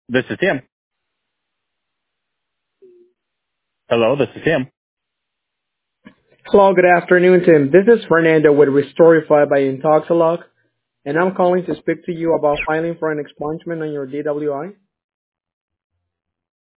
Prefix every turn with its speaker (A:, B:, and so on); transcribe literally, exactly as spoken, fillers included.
A: This is Tim. Hello, this is Tim.
B: Hello, good afternoon, Tim. This is Fernando with Restorify by Intoxilog, and I'm calling to speak to you about filing for an expungement on your D W I.